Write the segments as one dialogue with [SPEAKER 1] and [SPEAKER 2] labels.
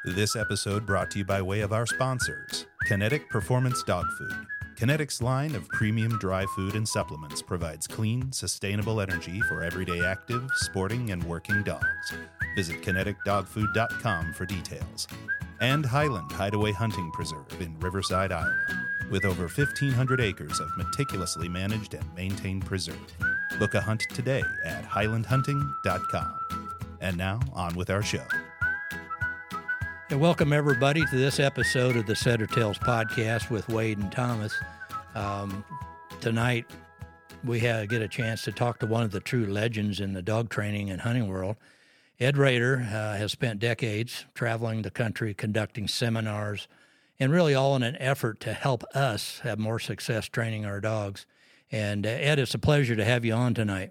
[SPEAKER 1] This episode brought to you by way of our sponsors, Kinetic Performance Dog Food. Kinetic's line of premium dry food and supplements provides clean, sustainable energy for everyday active, sporting, and working dogs. Visit kineticdogfood.com for details. And Highland Hideaway Hunting Preserve in Riverside, Iowa, with over 1,500 acres of meticulously managed and maintained preserve. Book a hunt today at highlandhunting.com. And now, on with our show.
[SPEAKER 2] And welcome, everybody, to this episode of the Setter Tales podcast with Wade and Thomas. Tonight, we get a chance to talk to one of the true legends in the dog training and hunting world. Ed Rader has spent decades traveling the country, conducting seminars, and really all in an effort to help us have more success training our dogs. And Ed, it's a pleasure to have you on tonight.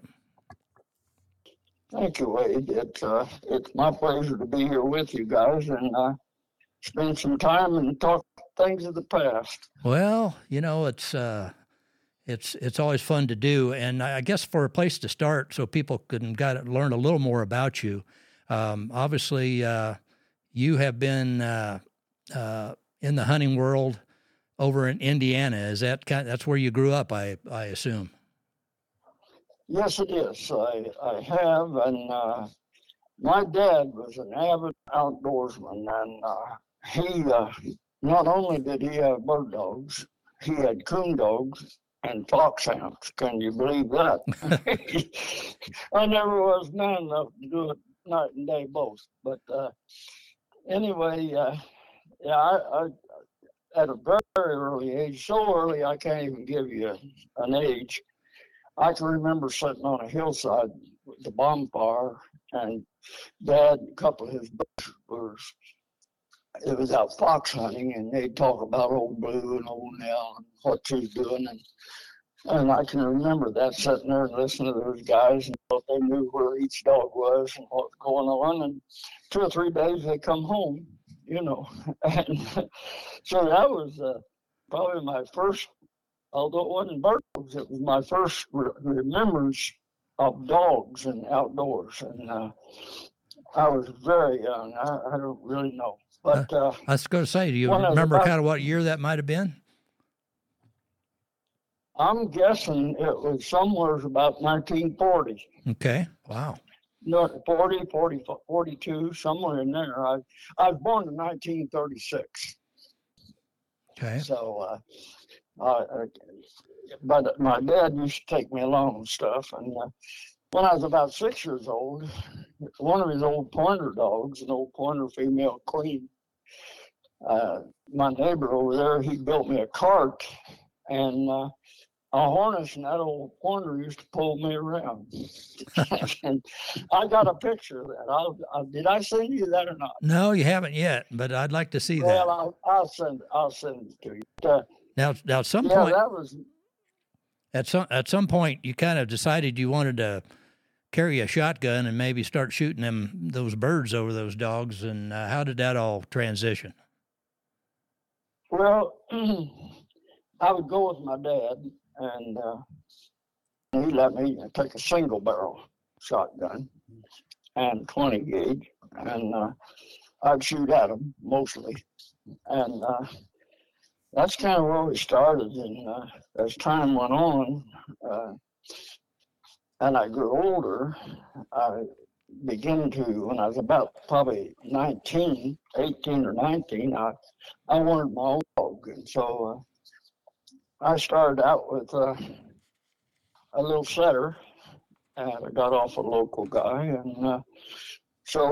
[SPEAKER 3] Thank you, Wade. It's my pleasure to be here with you guys and spend some time and talk things of the past.
[SPEAKER 2] Well, you know, it's always fun to do, and I guess for a place to start, so people can learn a little more about you. Obviously, you have been in the hunting world over in Indiana. Is that's where you grew up? I assume.
[SPEAKER 3] Yes, it is. I have, and my dad was an avid outdoorsman, and he not only did he have bird dogs, he had coon dogs and foxhounds. Can you believe that? I never was man enough to do it night and day both. But anyway, I at a very early age, so early I can't even give you an age. I can remember sitting on a hillside with the bonfire, and Dad, a couple of his buddies it was out fox hunting, and they'd talk about Old Blue and Old Nell and what she's doing, and I can remember that, sitting there and listening to those guys, and they knew where each dog was and what was going on, and 2 or 3 days they come home, you know, and so that was probably my first. Although it wasn't bird dogs, it was my first remembrance of dogs and outdoors. And I was very young. I don't really know. But
[SPEAKER 2] I was going to say, do you remember kind of what year that might have been?
[SPEAKER 3] I'm guessing it was somewhere about 1940.
[SPEAKER 2] Okay. Wow.
[SPEAKER 3] No, 40, 42, somewhere in there. I was born in 1936.
[SPEAKER 2] Okay.
[SPEAKER 3] So... but my dad used to take me along and stuff. And when I was about 6 years old, one of his old pointer dogs, an old pointer female queen, my neighbor over there, he built me a cart, and a harness, and that old pointer used to pull me around. And I got a picture of that. Did I send you that or not?
[SPEAKER 2] No, you haven't yet, but I'd like to see that.
[SPEAKER 3] Well, I'll send it to you.
[SPEAKER 2] Now, at some point, that was at some point, you kind of decided you wanted to carry a shotgun and maybe start shooting those birds over those dogs. And how did that all transition?
[SPEAKER 3] Well, I would go with my dad, and he let me take a single barrel shotgun and 20 gauge, and I'd shoot at them mostly, and that's kind of where we started. And as time went on, and I grew older, I began to, when I was about probably 18 or 19, I wanted my own dog. And so I started out with a little setter, and I got off a local guy. And so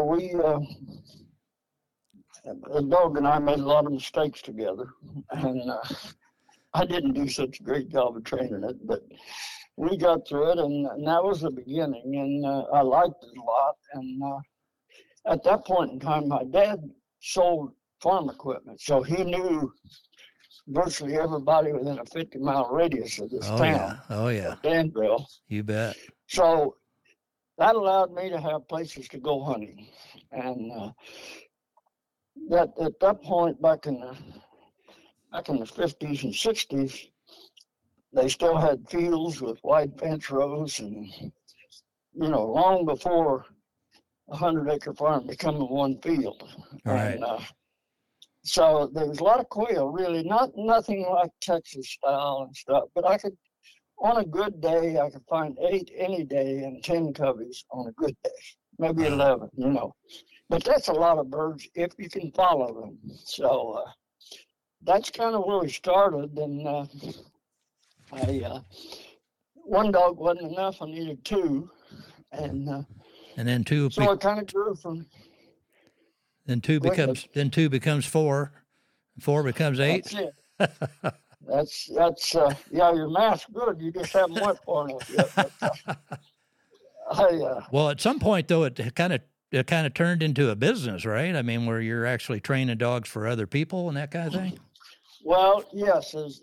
[SPEAKER 3] the dog and I made a lot of mistakes together, and I didn't do such a great job of training it, but we got through it, and that was the beginning, and I liked it a lot. And at that point in time, my dad sold farm equipment, so he knew virtually everybody within a 50-mile radius of this town.
[SPEAKER 2] Oh, yeah.
[SPEAKER 3] Danville.
[SPEAKER 2] You bet.
[SPEAKER 3] So that allowed me to have places to go hunting, and that at that point back in the 50s and 60s, they still had fields with wide fence rows, and long before 100-acre farm becoming one field.
[SPEAKER 2] Right.
[SPEAKER 3] And so there was a lot of quail, really, nothing like Texas style and stuff, but I could, on a good day, I could find 8 any day and 10 coveys on a good day, maybe 11, you know. But that's a lot of birds if you can follow them. So that's kind of where we started. And one dog wasn't enough. I needed 2. And
[SPEAKER 2] then 2.
[SPEAKER 3] So it kind of grew from.
[SPEAKER 2] Then 2 becomes 4. 4 becomes 8.
[SPEAKER 3] That's it. That's yeah, your math's good. You just haven't went far enough yet. But,
[SPEAKER 2] well, at some point though, it kind of turned into a business, right? I mean, where you're actually training dogs for other people and that kind of thing.
[SPEAKER 3] Well, yes, as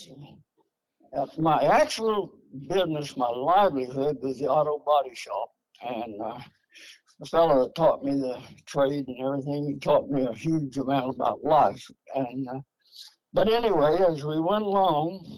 [SPEAKER 3] my actual business, my livelihood was the auto body shop, and the fellow that taught me the trade and everything, he taught me a huge amount about life. And but anyway, as we went along,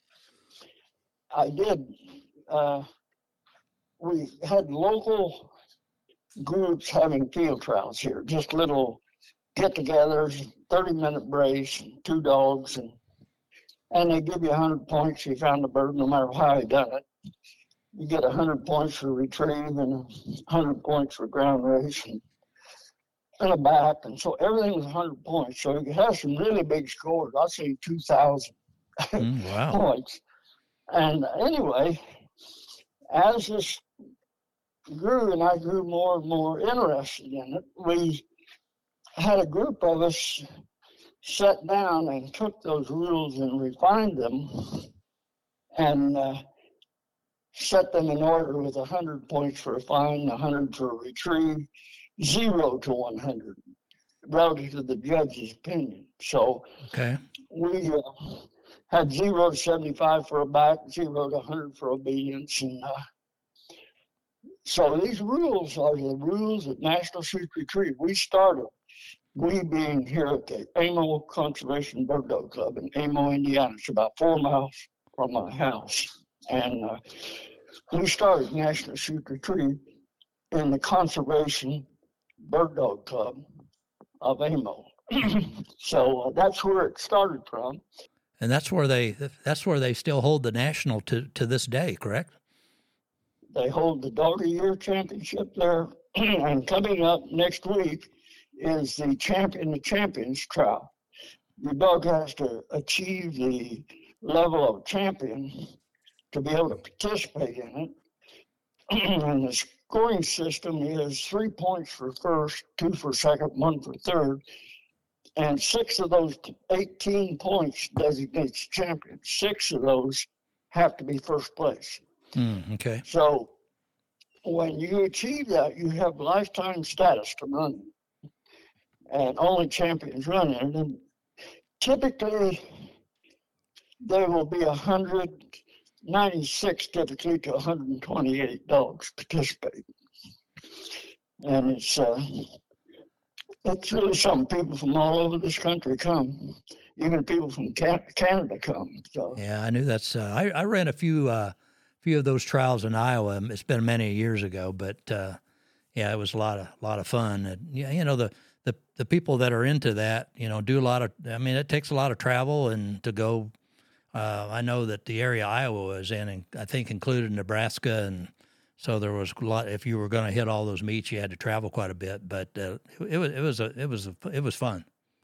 [SPEAKER 3] we had local groups having field trials here, just little get-togethers, 30-minute brace, 2 dogs, and they give you 100 points if you found the bird, no matter how you done it. You get 100 points for retrieve and 100 points for ground race and a back, and so everything was 100 points. So you have some really big scores. I'd say 2,000
[SPEAKER 2] wow.
[SPEAKER 3] points. And anyway, as this grew and I grew more and more interested in it, we had a group of us sat down and took those rules and refined them and set them in order with 100 points for a find, 100 for a retrieve, 0 to 100 relative to the judge's opinion. So we had 0 to 75 for a back, 0 to 100 for obedience. And so these rules are the rules at National Shoot Retrieve. We being here at the Amo Conservation Bird Dog Club in Amo, Indiana. It's about 4 miles from my house. And we started National Shoot Retrieve in the Conservation Bird Dog Club of Amo. So that's where it started from.
[SPEAKER 2] And that's where they still hold the national to this day, correct?
[SPEAKER 3] They hold the Dog of the Year Championship there, and coming up next week is the champions trial. Your dog has to achieve the level of champion to be able to participate in it. And the scoring system is 3 points for first, 2 for second, 1 for third. And 6 of those 18 points designates champion. 6 of those have to be first place.
[SPEAKER 2] Okay.
[SPEAKER 3] So when you achieve that, you have lifetime status to run. And only champions run it. And typically, there will be 196 typically to 128 dogs participate. And it's really something. People from all over this country come. Even people from Canada come. So.
[SPEAKER 2] Yeah, I knew that's. I ran a few of those trials in Iowa. It's been many years ago, but yeah, it was a lot of fun. And, yeah, you know, the people that are into that, you know, do a lot of. I mean, it takes a lot of travel and to go. I know that the area Iowa was in, and I think included Nebraska, and so there was a lot. If you were going to hit all those meets, you had to travel quite a bit. But it was fun.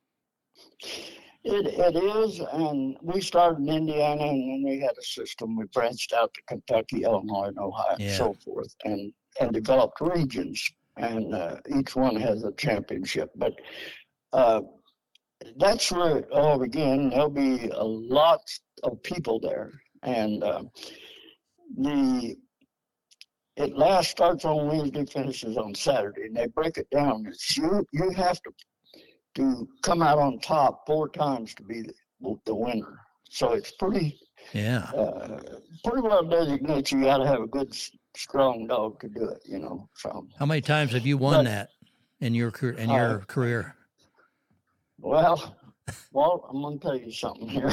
[SPEAKER 3] It is, and we started in Indiana, and then we had a system. We branched out to Kentucky, Illinois, and Ohio, and so forth, and developed regions, and each one has a championship. But that's where it all began. There'll be a lot of people there, and it last starts on Wednesday, finishes on Saturday, and they break it down. It's you have to come out on top 4 times to be the winner. So it's pretty well designated. You got to have a good, strong dog to do it, you know. So
[SPEAKER 2] how many times have you won that in your career?
[SPEAKER 3] Well, I'm going to tell you something here.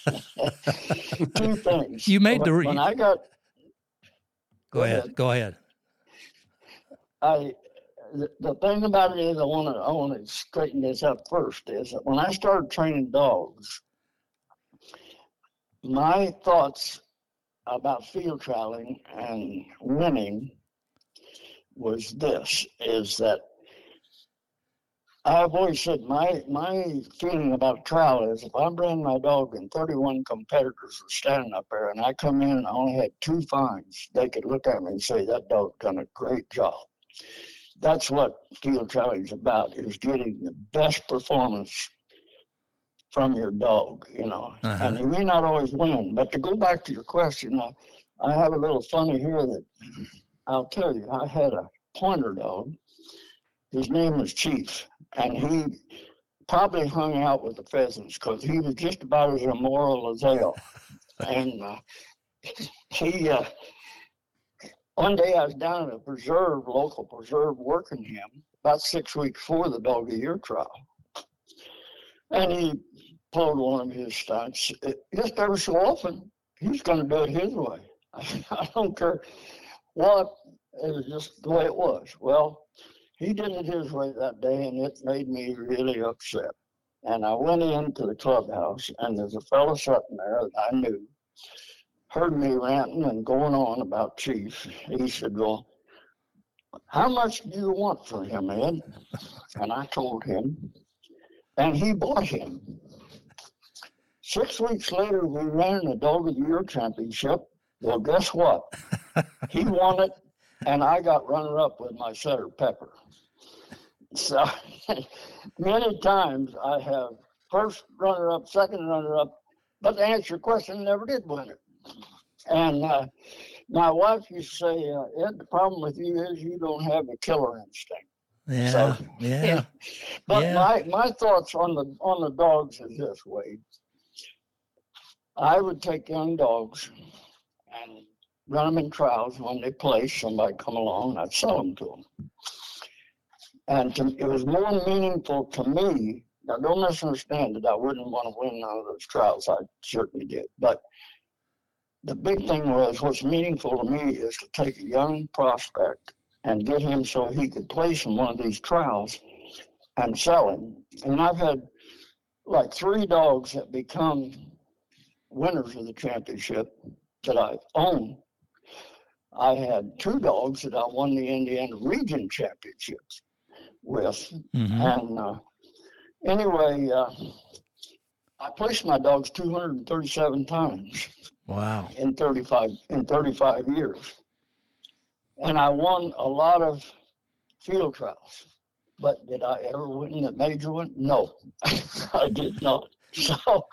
[SPEAKER 3] 2 things.
[SPEAKER 2] You made
[SPEAKER 3] when I got.
[SPEAKER 2] Go ahead.
[SPEAKER 3] I the thing about it is, I want to straighten this up first. Is that when I started training dogs, my thoughts about field trialing and winning was this: is that I've always said my feeling about trial is if I ran my dog and 31 competitors were standing up there and I come in and I only had 2 fines, they could look at me and say, that dog done a great job. That's what field trialing is about, is getting the best performance from your dog, you know.
[SPEAKER 2] Uh-huh.
[SPEAKER 3] And you may not always win, but to go back to your question, I have a little funny here that I'll tell you. I had a pointer dog. His name was Chief, and he probably hung out with the pheasants because he was just about as immoral as they are. And he, one day I was down at a local preserve, working him about 6 weeks before the Dog of the Year trial. And he pulled one of his stunts. Just every so often, he's going to do it his way. I don't care what, it was just the way it was. Well, he did it his way that day, and it made me really upset. And I went into the clubhouse, and there's a fellow sitting there that I knew, heard me ranting and going on about Chief. He said, well, how much do you want for him, Ed? And I told him, and he bought him. 6 weeks later, we ran the Dog of the Year championship. Well, guess what? He won it, and I got runner-up with my setter, Pepper. So many times I have first runner-up, second runner-up, but to answer your question, never did win it. And my wife used to say, Ed, the problem with you is you don't have a killer instinct.
[SPEAKER 2] Yeah,
[SPEAKER 3] so,
[SPEAKER 2] yeah.
[SPEAKER 3] But
[SPEAKER 2] yeah.
[SPEAKER 3] my thoughts on the dogs is this way. I would take young dogs and run them in trials. When they place, somebody come along, I'd sell them to them. And it was more meaningful to me. Now, don't misunderstand that I wouldn't want to win none of those trials. I certainly did. But the big thing was, what's meaningful to me is to take a young prospect and get him so he could place in one of these trials and sell him. And I've had like 3 dogs that become winners of the championship that I own. I had 2 dogs that I won the Indiana Region Championships with.
[SPEAKER 2] Mm-hmm.
[SPEAKER 3] And anyway, I placed my dogs 237 times.
[SPEAKER 2] Wow.
[SPEAKER 3] In 35 years. And I won a lot of field trials. But did I ever win the major one? No, I did not. So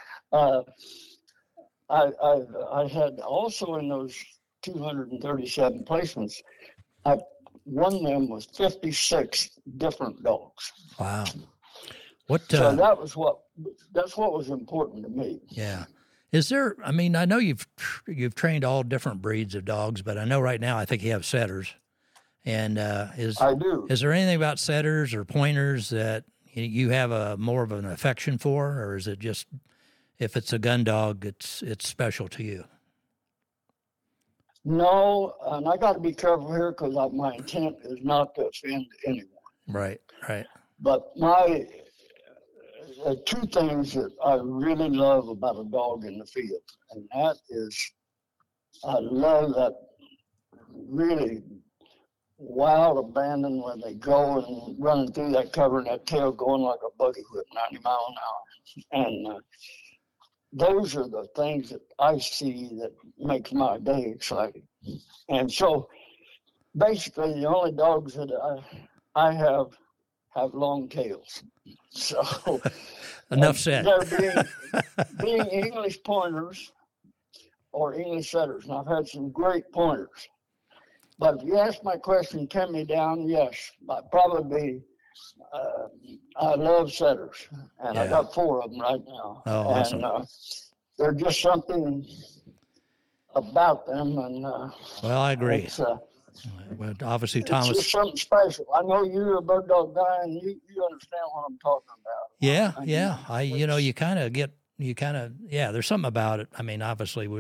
[SPEAKER 3] I had also in those 237 placements, I won them with 56 different dogs.
[SPEAKER 2] Wow. What?
[SPEAKER 3] So that's what was important to me.
[SPEAKER 2] Yeah. Is there? I mean, I know you've trained all different breeds of dogs, but I know right now I think you have setters. And
[SPEAKER 3] I do.
[SPEAKER 2] Is there anything about setters or pointers that you have more of an affection for, or is it just if it's a gun dog, it's special to you?
[SPEAKER 3] No, and I got to be careful here because my intent is not to offend anyone.
[SPEAKER 2] Right.
[SPEAKER 3] But 2 things that I really love about a dog in the field, and that is I love that really wild abandon where they go and running through that cover and that tail going like a buggy whip, 90 miles an hour. And those are the things that I see that makes my day exciting. And so basically the only dogs that I have long tails. So
[SPEAKER 2] enough said.
[SPEAKER 3] They're being English pointers or English setters. And I've had some great pointers. But if you ask my question, 10 me down, yes, I'd probably be, I love setters. And I got 4 of them right now.
[SPEAKER 2] Oh, awesome.
[SPEAKER 3] And they're just something about them. And
[SPEAKER 2] well, I agree. But obviously, Thomas.
[SPEAKER 3] It's just something special. I know you're a bird dog guy, and you understand what I'm talking about.
[SPEAKER 2] Yeah. You kind of, there's something about it. I mean, obviously, we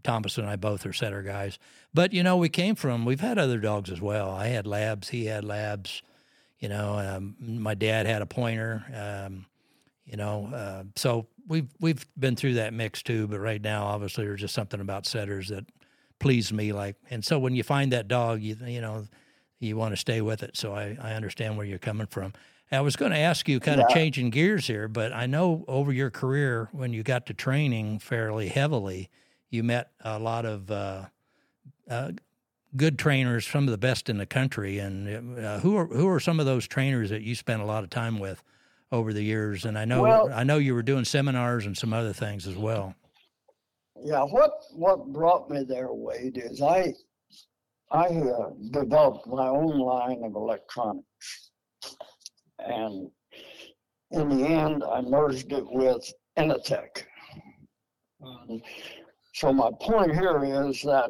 [SPEAKER 2] Thomas and I both are setter guys. But, we've had other dogs as well. I had labs. He had labs. My dad had a pointer. So we've been through that mix too. But right now, obviously, there's just something about setters that please me. And so when you find that dog, you want to stay with it. So I understand where you're coming from. I was going to ask you, kind of changing gears here, but I know over your career, when you got to training fairly heavily, you met a lot of good trainers, some of the best in the country. And who are some of those trainers that you spent a lot of time with over the years? And I know you were doing seminars and some other things as well.
[SPEAKER 3] Yeah, what brought me there, Wade, is I developed my own line of electronics. And in the end, I merged it with Initech. So my point here is that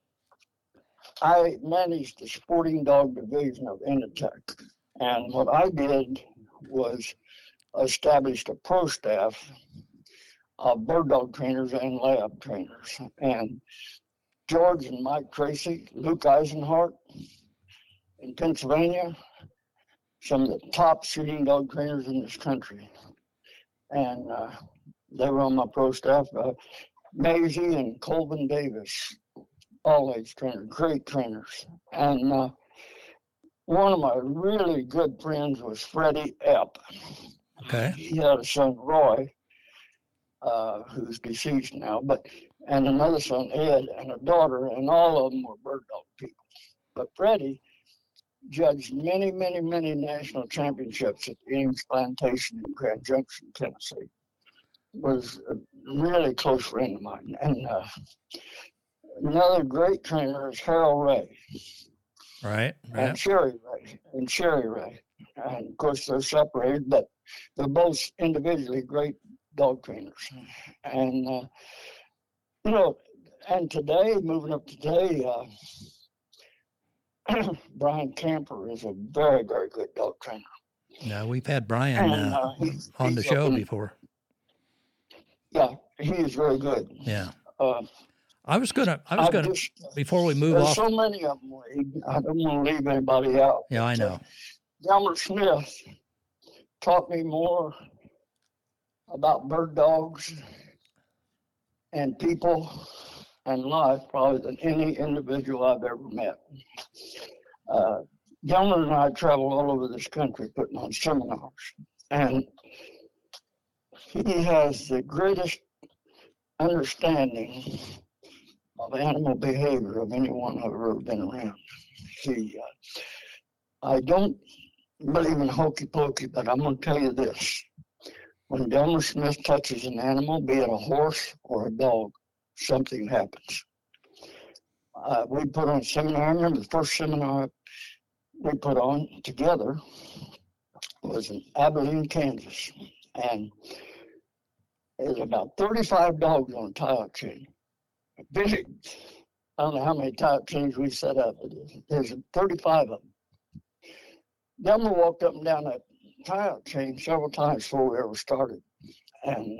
[SPEAKER 3] I managed the sporting dog division of Initech. And what I did was established a pro staff of bird dog trainers and lab trainers. And George and Mike Tracy, Luke Eisenhart in Pennsylvania, some of the top shooting dog trainers in this country. And they were on my pro staff. Maisie and Colvin Davis, all age trainers, great trainers. And one of my really good friends was Freddie Epp.
[SPEAKER 2] Okay.
[SPEAKER 3] He had a son, Roy, who's deceased now, and another son, Ed, and a daughter, and all of them were bird dog people. But Freddie judged many, many, many national championships at Ames Plantation in Grand Junction, Tennessee. Was a really close friend of mine. And another great trainer is Harold Ray.
[SPEAKER 2] Right.
[SPEAKER 3] And Sherry Ray. And of course they're separated, but they're both individually great dog trainers. And, and today, moving up today, Brian Camper is a very, very good dog trainer.
[SPEAKER 2] Yeah, we've had Brian on the show before.
[SPEAKER 3] Yeah, he is very good.
[SPEAKER 2] Yeah. I was gonna before we move off.
[SPEAKER 3] There's so many of them, Wade. I don't want to leave anybody out.
[SPEAKER 2] Yeah, I know.
[SPEAKER 3] Delmer Smith taught me more about bird dogs and people and life probably than any individual I've ever met. Delmer and I travel all over this country putting on seminars, and he has the greatest understanding of animal behavior of anyone I've ever been around. I don't believe in hokey pokey, but I'm going to tell you this. When Delmer Smith touches an animal, be it a horse or a dog, something happens. We put on a seminar. I remember the first seminar we put on together was in Abilene, Kansas. And there's about 35 dogs on a tie-out chain. Big, I don't know how many tie-out chains we set up. There's 35 of them. Delmer walked up and down that tie-out chain several times before we ever started. And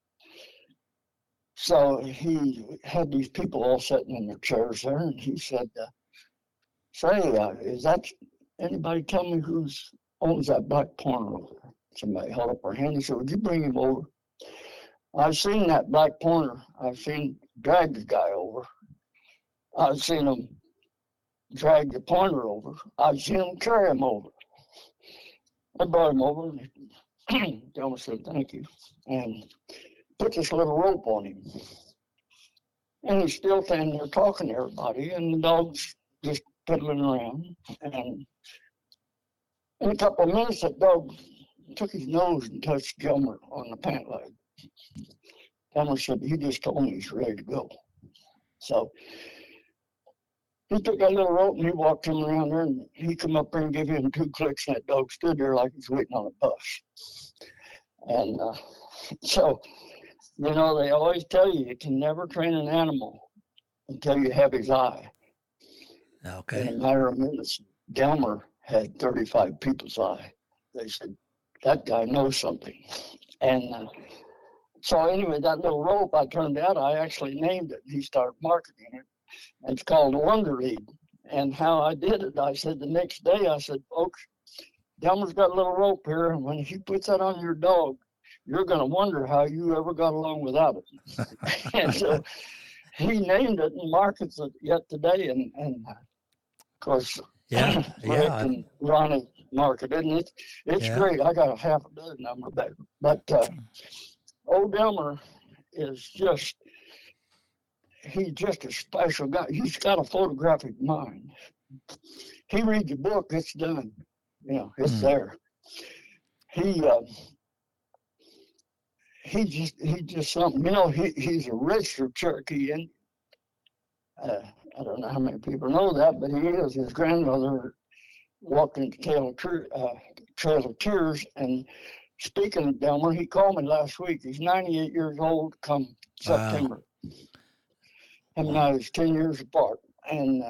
[SPEAKER 3] so he had these people all sitting in their chairs there, and he said, say, is that, anybody tell me who's owns that black pointer over there? Somebody held up their hand. He said, would you bring him over? I've seen that black pointer. I've seen drag the guy over. I've seen him drag the pointer over. I've seen him carry him over. I brought him over, and Delmer said, thank you, and put this little rope on him. And he's still standing there talking to everybody, and the dog's just piddling around. And in a couple of minutes, that dog took his nose and touched Delmer on the pant leg. Delmer said, he just told me he's ready to go. So he took that little rope and he walked him around there, and he come up there and gave him 2 clicks, and that dog stood there like he's waiting on a bus. And so, they always tell you can never train an animal until you have his eye.
[SPEAKER 2] Okay.
[SPEAKER 3] In a matter of minutes, Delmer had 35 people's eye. They said, that guy knows something. And So anyway, that little rope I turned out, I actually named it. He started marketing it. It's called Wonder Lead. And how I did it, I said the next day, I said, folks, Delmer's got a little rope here, and when he puts that on your dog, you're going to wonder how you ever got along without it. And so he named it and markets it yet today. And of course,
[SPEAKER 2] Yeah,
[SPEAKER 3] Rick and Ronnie market it, and it's great. I got a half a dozen of them back. But old Delmer is just, he's just a special guy. He's got a photographic mind. He reads a book, it's done. You know, it's there. He just something. You know, he's a registered Cherokee Indian. I don't know how many people know that, but he is. His grandmother walked into Trail of Tears. And speaking of Delmer, he called me last week. He's 98 years old come September. Wow. Him and I is 10 years apart. And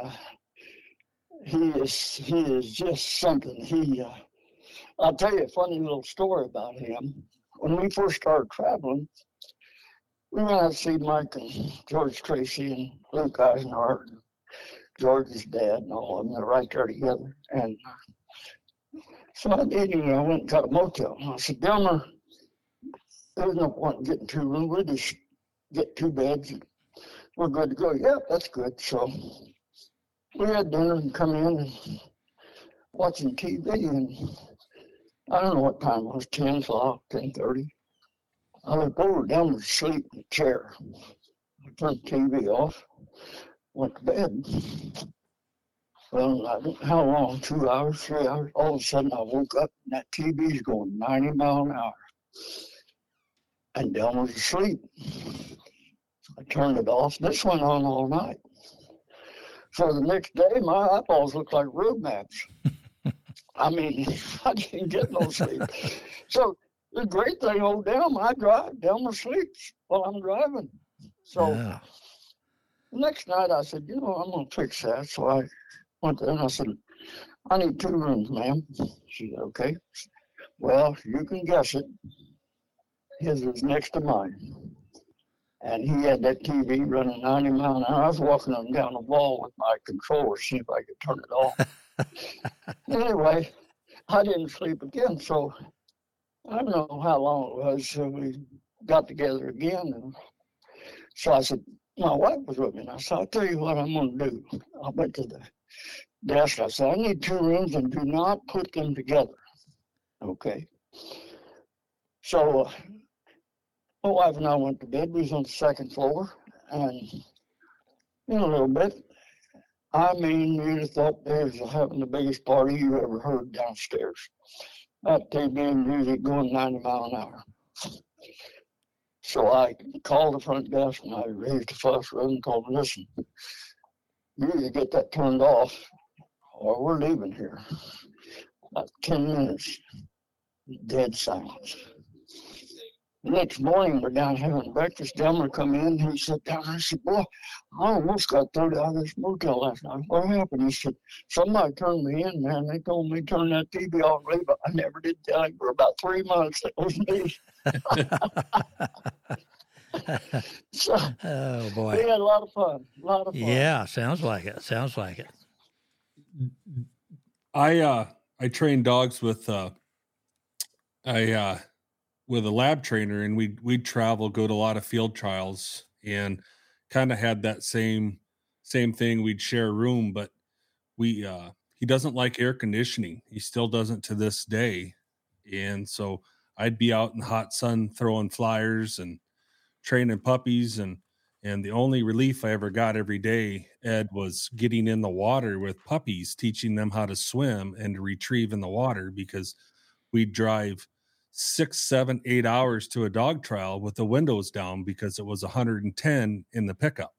[SPEAKER 3] he is just something. I'll tell you a funny little story about him. When we first started traveling, we went out to see Mike and George Tracy and Luke Eisenhart and George's dad and all of them. They're right there together. And so I went and got a motel. And I said, Delmer, there's no point in getting 2 rooms. We'll just get 2 beds and we're good to go. Yep, that's good. So we had dinner and come in and watching TV, and I don't know what time it was, 10 o'clock, 10:30. I looked over, down to sleep in the chair. I turned the TV off, went to bed. Well, I don't know how long, 2 hours, 3 hours. All of a sudden I woke up and that TV's going 90 miles an hour. And Delmer was asleep. I turned it off. This went on all night. So the next day, my eyeballs looked like road maps. I mean, I didn't get no sleep. So the great thing, old Delmer, I drive. Delmer sleeps while I'm driving. So the next night I said, I'm going to fix that. So I went there and I said, I need 2 rooms, ma'am. She said, okay. Well, you can guess it. His was next to mine. And he had that TV running 90 miles an hour. I was walking up and down the wall with my controller, see if I could turn it off. Anyway, I didn't sleep again. So I don't know how long it was. So we got together again. And so I said, my wife was with me. And I said, I'll tell you what I'm going to do. I went to the desk. I said, I need 2 rooms and do not put them together. Okay. So my wife and I went to bed. We was on the 2nd floor, and in a little bit, I mean, you'd have thought they was having the biggest party you ever heard downstairs. That TV music going 90 miles an hour. So I called the front desk and I raised a fuss with them and told them, listen, you either get that turned off or we're leaving here. About 10 minutes, dead silence. The next morning, we're down having breakfast. Delmer come in, he sat down, and I said, boy, I almost got 30 out of this motel last night. What happened? He said, somebody turned me in, man. They told me to turn that TV off, but I never did tell him for about 3 months. That was me. So,
[SPEAKER 2] oh, boy.
[SPEAKER 3] We had a lot of fun.
[SPEAKER 2] Yeah, sounds like it. Sounds like it.
[SPEAKER 4] I train dogs with with a lab trainer, and we'd travel, go to a lot of field trials, and kind of had that same thing. We'd share a room, but he doesn't like air conditioning. He still doesn't to this day. And so I'd be out in the hot sun throwing flyers and training puppies, and the only relief I ever got every day, Ed, was getting in the water with puppies, teaching them how to swim and to retrieve in the water, because we'd drive 6, 7, 8 hours to a dog trial with the windows down because it was 110 in the pickup.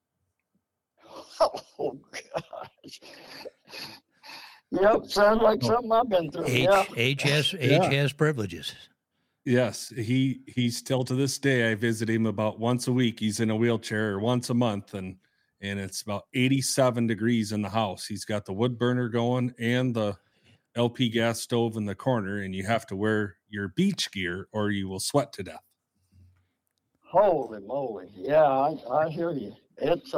[SPEAKER 3] Oh, gosh. Yep, sounds like something I've been through.
[SPEAKER 2] Age has privileges.
[SPEAKER 4] Yes, he's still to this day. I visit him about once a week. He's in a wheelchair, or once a month, and it's about 87 degrees in the house. He's got the wood burner going and the LP gas stove in the corner, and you have to wear your beach gear or you will sweat to death.
[SPEAKER 3] Holy moly. Yeah, I hear you. It's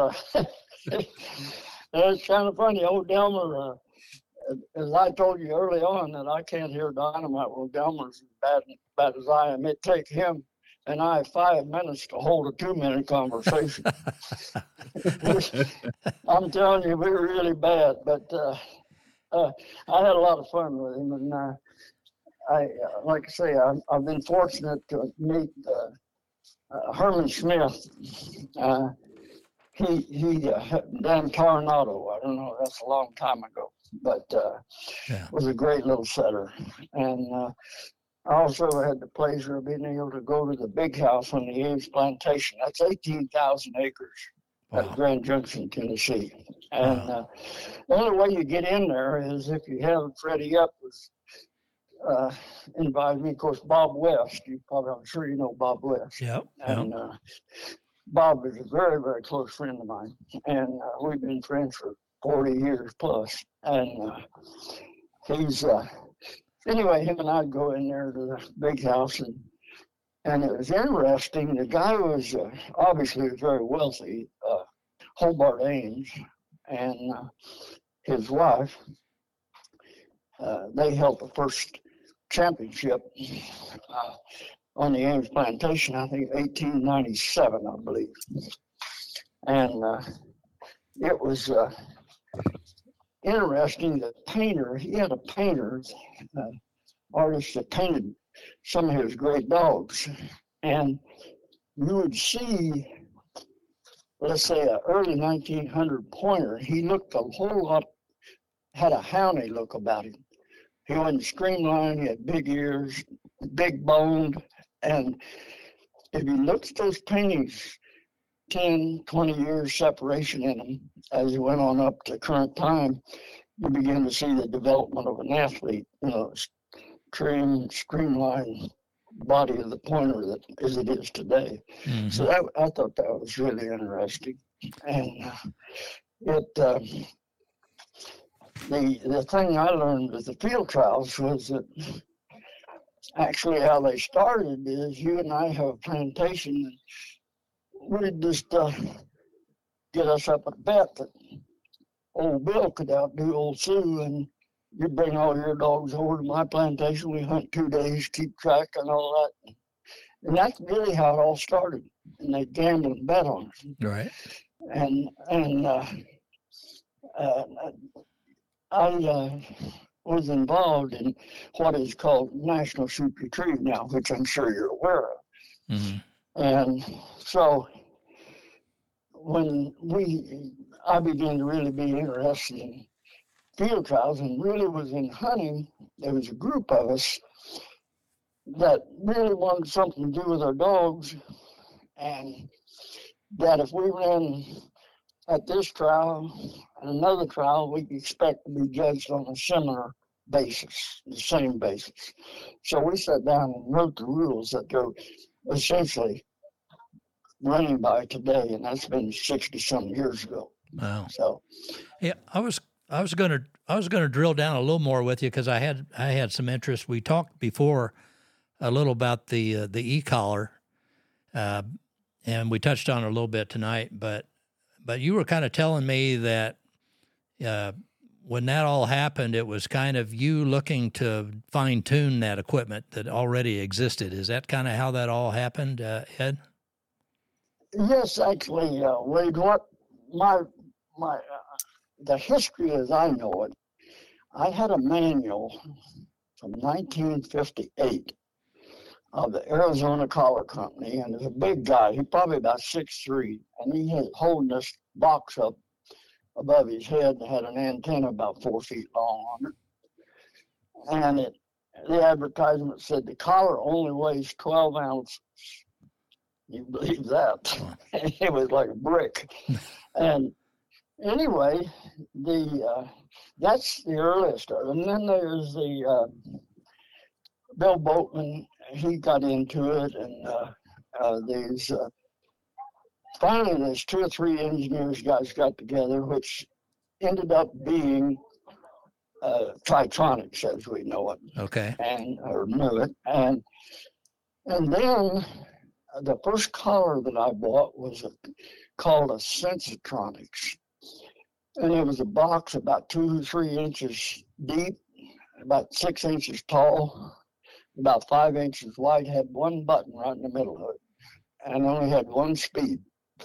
[SPEAKER 3] it's kind of funny. Old Delmer, as I told you early on, that I can't hear dynamite. Well, Delmer's as bad as I am. It takes him and I 5 minutes to hold a 2-minute conversation. I'm telling you, we were really bad, but I had a lot of fun with him, and I like I say, I've been fortunate to meet Herman Smith. He Dan Coronado. I don't know. That's a long time ago, but was a great little setter, and I also had the pleasure of being able to go to the big house on the Ames Plantation. That's 18,000 acres at Grand Junction, Tennessee. And the only way you get in there is if you have Freddie Up was invited me. Of course, Bob West. I'm sure you know Bob West.
[SPEAKER 2] Yep.
[SPEAKER 3] And Bob is a very, very close friend of mine, and we've been friends for 40 years plus. And he's anyway, him and I'd go in there to the big house, and it was interesting. The guy was obviously very wealthy, Hobart Ames, and his wife. They held the first championship on the Ames Plantation, I think 1897, I believe. And it was interesting. The painter, he had a painter, artist that painted some of his great dogs. And you would see, let's say, an early 1900 pointer. He looked a whole lot, had a houndy look about him. He wasn't streamlined, he had big ears, big boned. And if you looked at those paintings, 10, 20 years separation in them, as you went on up to current time, you begin to see the development of an athlete, trim, streamlined body of the pointer that as it is today. Mm-hmm. So I thought that was really interesting. And the thing I learned with the field trials was that actually how they started is you and I have a plantation. We'd just get us up a bet that old Bill could outdo old Sue, and you bring all your dogs over to my plantation. We hunt 2 days, keep track and all that. And that's really how it all started. And they gambled and bet on it.
[SPEAKER 2] Right.
[SPEAKER 3] And I was involved in what is called National Shoot Retrieve now, which I'm sure you're aware of. Mm-hmm. And so when I began to really be interested in field trials and really was in hunting, there was a group of us that really wanted something to do with our dogs, and that if we ran at this trial and another trial, we could expect to be judged on a similar basis, the same basis. So we sat down and wrote the rules that they're essentially running by today, and that's been 60-some years ago.
[SPEAKER 2] Wow.
[SPEAKER 3] So,
[SPEAKER 2] yeah, I was gonna drill down a little more with you because I had some interest. We talked before a little about the e-collar, and we touched on it a little bit tonight. But you were kind of telling me that when that all happened, it was kind of you looking to fine tune that equipment that already existed. Is that kind of how that all happened, Ed?
[SPEAKER 3] Yes, actually, Wade. What the history as I know it, I had a manual from 1958 of the Arizona Collar Company, and there's a big guy, he's probably about 6'3", and he had holding this box up above his head and had an antenna about 4 feet long on it. And the advertisement said the collar only weighs 12 ounces. You believe that? It was like a brick. And anyway, that's the earliest of them. And then there's the Bill Boatman. He got into it, and finally there's 2 or 3 engineers guys got together, which ended up being Tritronics as we know it.
[SPEAKER 2] Okay.
[SPEAKER 3] Or knew it, and then the first collar that I bought was called a Sensatronics. And it was a box about 2 or 3 inches deep, about 6 inches tall, about 5 inches wide, had one button right in the middle of it, and only had one speed.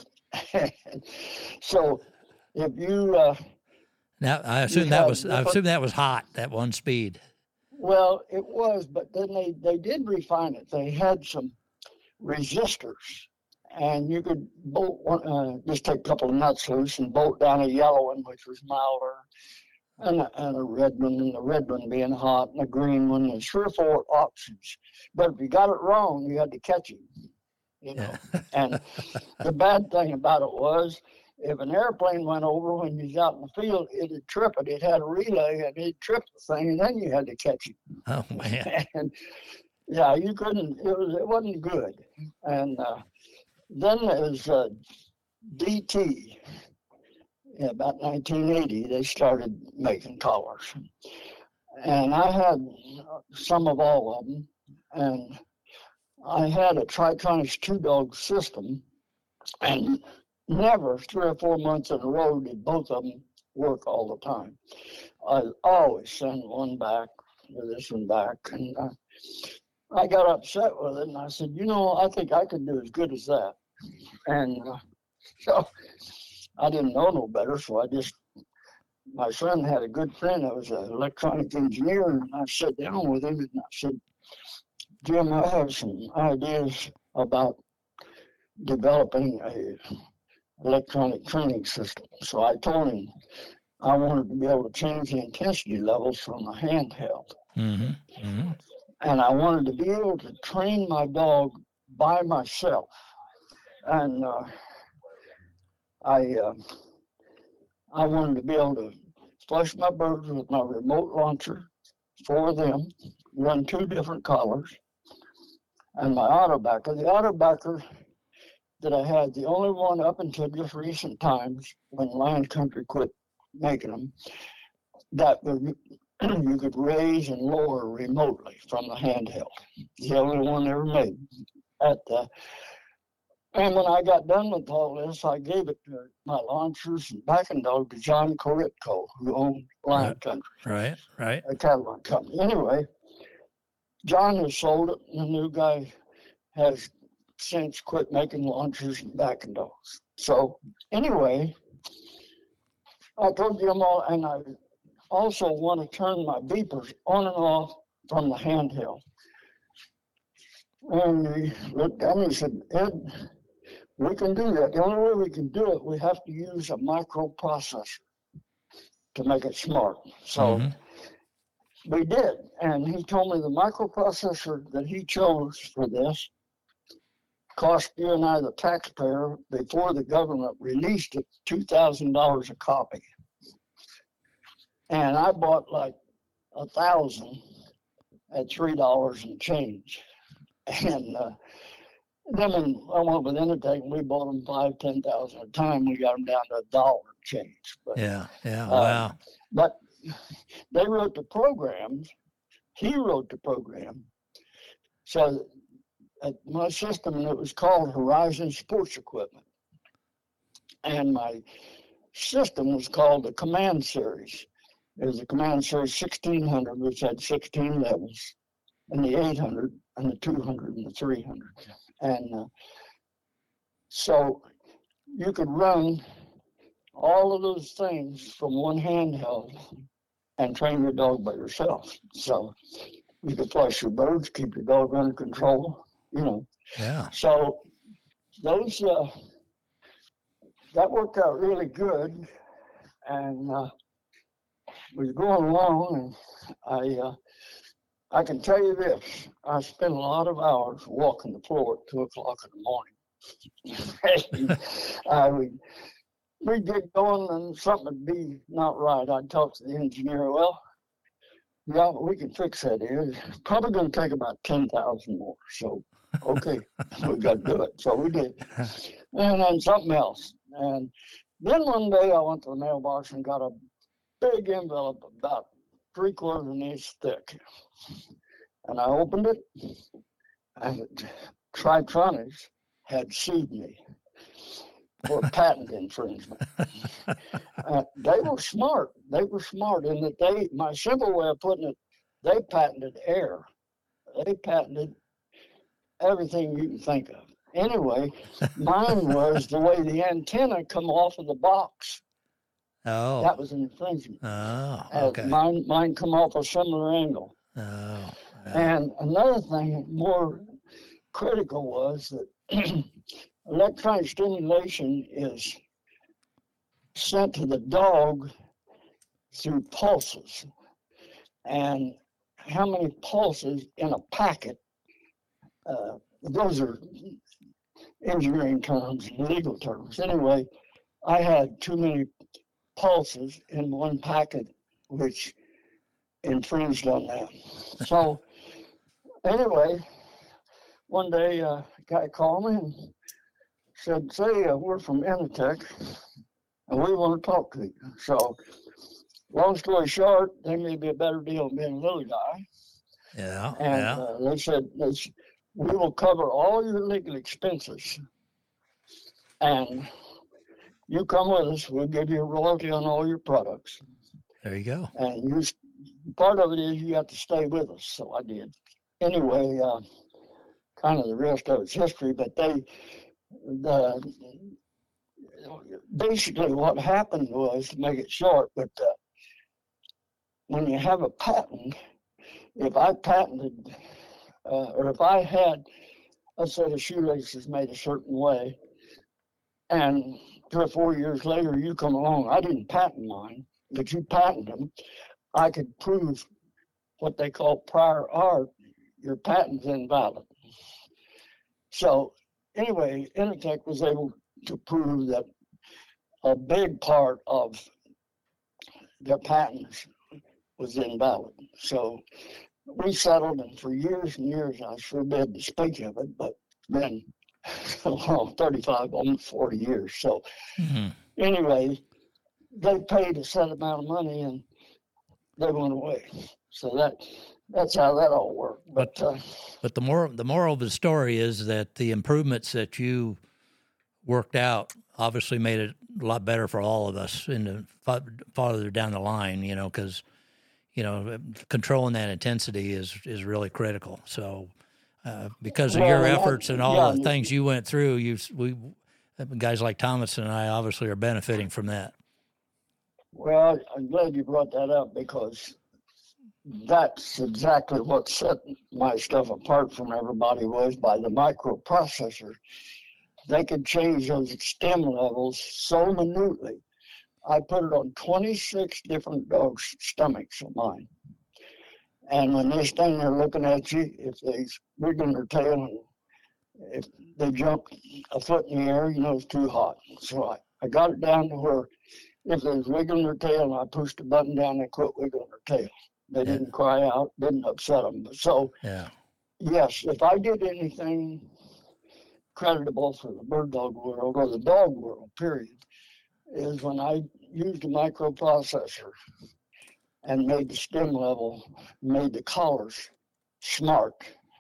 [SPEAKER 3] So if you
[SPEAKER 2] now I assume that was hot, that one speed.
[SPEAKER 3] Well, it was, but then they did refine it. They had some resistors, and you could bolt one, just take a couple of nuts loose and bolt down a yellow one, which was milder, and a red one, and the red one being hot, and a green one, and 3 or 4 options. But if you got it wrong, you had to catch it, you know.
[SPEAKER 2] Yeah.
[SPEAKER 3] And the bad thing about it was, if an airplane went over when you was out in the field, it'd trip it. It had a relay, and it'd trip the thing, and then you had to catch it.
[SPEAKER 2] Oh man!
[SPEAKER 3] And yeah, you couldn't. It wasn't good. And then there's DT. Yeah, about 1980, they started making collars, and I had some of all of them. And I had a Tritronics 2-dog system, and never 3 or 4 months in a row did both of them work all the time. I always send one back or this one back, and I got upset with it, and I said, I think I could do as good as that. And so I didn't know no better, so my son had a good friend that was an electronic engineer, and I sat down with him, and I said, Jim, I have some ideas about developing a electronic training system. So I told him I wanted to be able to change the intensity levels from a handheld.
[SPEAKER 2] Mm-hmm. Mm-hmm.
[SPEAKER 3] And I wanted to be able to train my dog by myself. And I wanted to be able to flush my birds with my remote launcher for them, run 2 different collars, and my autobacker. The autobacker that I had, the only one up until just recent times when Lion Country quit making them, that you could raise and lower remotely from the handheld. The only one ever made. And when I got done with all this, I gave it to my launchers and backing dog to John Koritko, who owned Lion Country.
[SPEAKER 2] Right.
[SPEAKER 3] A Cadillac company. Anyway, John has sold it, and the new guy has since quit making launchers and backing dogs. So anyway, I told Jim all, and I also want to turn my beepers on and off from the handheld. And he looked at me and said, Ed, we can do that. The only way we can do it, we have to use a microprocessor to make it smart. So we did. And he told me the microprocessor that he chose for this cost you and I, the taxpayer, before the government released it, $2,000 a copy. And I bought like 1,000 at $3 and change. And then when I went with Intertech, we bought them 5,000, 10,000 at a time. We got them down to $1 and change. But,
[SPEAKER 2] wow.
[SPEAKER 3] But they wrote the programs. He wrote the program. So my system, it was called Horizon Sports Equipment. And my system was called the Command Series. It was the Command Series 1600, which had 16 levels, and the 800, and the 200, and the 300. And so you could run all of those things from one handheld and train your dog by yourself. So you could flush your birds, keep your dog under control,
[SPEAKER 2] Yeah.
[SPEAKER 3] So those, that worked out really good. And we was going along, and I can tell you this, I spent a lot of hours walking the floor at 2 o'clock in the morning. We'd get going and something would be not right. I'd talk to the engineer, well, yeah, we can fix that here. It's probably going to take about 10,000 more. So, okay, we got to do it. So we did. And then something else. And then one day I went to the mailbox and got a big envelope about 3/4 of an inch thick. And I opened it, and Tritronics had sued me for patent infringement. They were smart. They were smart in that my simple way of putting it, they patented air. They patented everything you can think of. Anyway, mine was the way the antenna come off of the box.
[SPEAKER 2] Oh.
[SPEAKER 3] That was an infringement.
[SPEAKER 2] Oh, okay.
[SPEAKER 3] Mine come off a similar angle.
[SPEAKER 2] Oh. Yeah.
[SPEAKER 3] And another thing more critical was that electronic stimulation is sent to the dog through pulses. And how many pulses in a packet, those are engineering terms, legal terms. Anyway, I had too many pulses in one packet, which infringed on that. So anyway, one day a guy called me and said, say, we're from Initech and we want to talk to you. So long story short, they may be a better deal than being a little guy.
[SPEAKER 2] Yeah.
[SPEAKER 3] And they said, we will cover all your legal expenses. And you come with us, we'll give you a royalty on all your products.
[SPEAKER 2] There you go.
[SPEAKER 3] And part of it is you have to stay with us. So I did. Anyway, kind of the rest of it's history, but basically what happened was, to make it short, but when you have a patent, if I patented, or if I had a set of shoelaces made a certain way, and 3 or 4 years later you come along, I didn't patent mine, but you patented them, I could prove what they call prior art, your patent's invalid. So anyway, Initech was able to prove that a big part of their patents was invalid. So we settled, and for years and years I was forbid to speak of it, but then 35, almost 40 years. So anyway, they paid a set amount of money and they went away. So that's how that all worked.
[SPEAKER 2] But the moral of the story is that the improvements that you worked out obviously made it a lot better for all of us farther down the line, because, controlling that intensity is really critical. So because of your efforts and all the things you went through, guys like Thomas and I obviously are benefiting from that.
[SPEAKER 3] Well, I'm glad you brought that up, because that's exactly what set my stuff apart from everybody, was by the microprocessor. They could change those stem levels so minutely. I put it on 26 different dogs' stomachs of mine. And when they're standing there looking at you, if they wiggle their tail and if they jump a foot in the air, it's too hot. So I got it down to where if they was wiggling their tail and I pushed the button down, they quit wiggling their tail. They didn't cry out, didn't upset them. So, yes, if I did anything creditable for the bird dog world, or the dog world, period, is when I used a microprocessor and made the stem level, made the collars smart.